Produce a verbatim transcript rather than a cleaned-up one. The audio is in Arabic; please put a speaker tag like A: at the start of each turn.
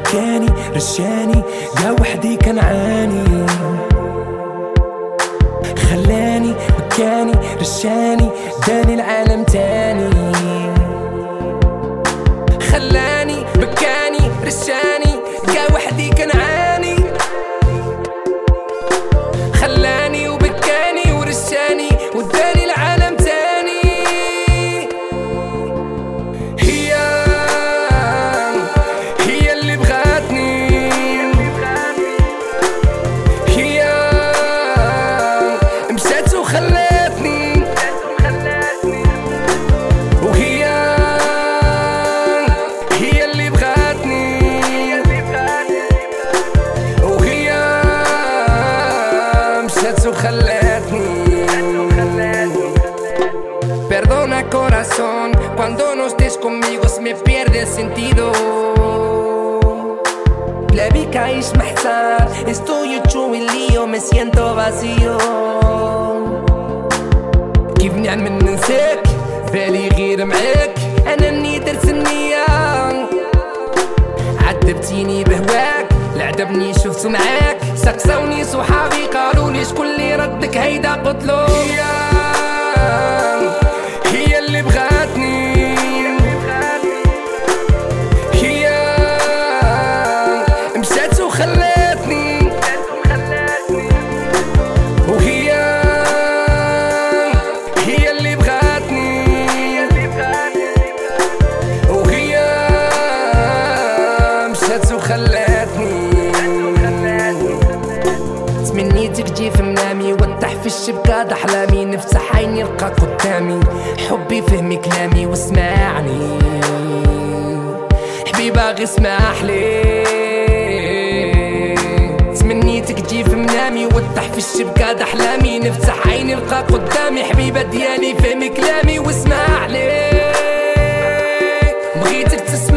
A: بكاني رشاني قا وحدي كنعاني، خلاني بكاني رشاني داني العالم تاني، خلاني بكاني رشاني قا وحدي كنعاني، خلاني وبكاني ورشاني وداني العالم تاني. هي هي اللي بغاتني، هي مشات وخلاتني، وهي هي اللي بغاتني، وهي مشات وخلاتني. Perdona corazón, cuando no estés conmigo se me pierde el sentido. لا بيك عايش محتار, estoy hecho un lío, me siento vacío. كيف نعمل ننساك, بالي غير معاك, أنا اللي درت النية. عذبتيني بهواك, لعجبني شفتو معاك, سقسوني صحابي قالولي شكون اللي ردك هيدا قتلو. هي هي اللي بغاتني, هي مشات وخلاتني, وهي هي اللي بغاتني, وهي مشات وخلاتني. تمنيتك تجي في منامي, وضح في الشبكة احلامي, نفتح عيني نلقاك قدامي, حبي فهمي كلامي واسمعني حبيبة غي اسمح لي. تمنيتك تجي في منامي, وضح في الشبكة احلامي, نفتح عيني نلقاك قدامي, حبيبة ديالي فهمي كلامي واسمح لي. بغيتك تسمع